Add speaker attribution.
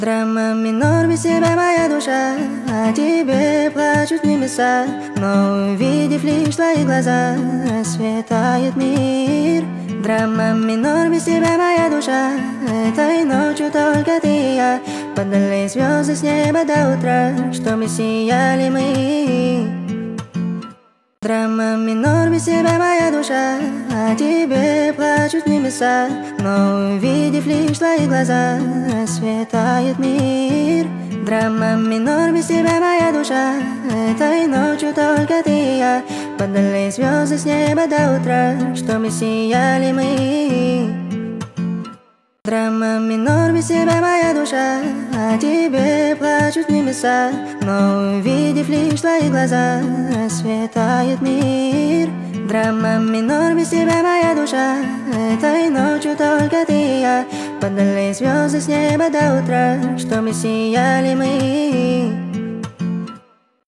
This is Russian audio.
Speaker 1: Драма минор, без тебя моя душа, о тебе плачут небеса. Но увидев лишь твои глаза, светает мир. Драма минор, без тебя моя душа, этой ночью только ты и я. Падали звезды с неба до утра, чтобы сияли мы. Драма минор, без тебя моя душа, о тебе плачут небеса. Но увидев лишь твои глаза, светает мир. Драма минор, без тебя моя душа, этой ночью только ты и я. Падали звезды с неба до утра, чтобы сияли мы. Драма минор, без тебя моя душа, о тебе плачут небеса. Но увидев лишь твои глаза, светает мир. Драма минор, без тебя моя душа, этой ночью только ты и я. Падали звезды с неба до утра, чтобы сияли мы.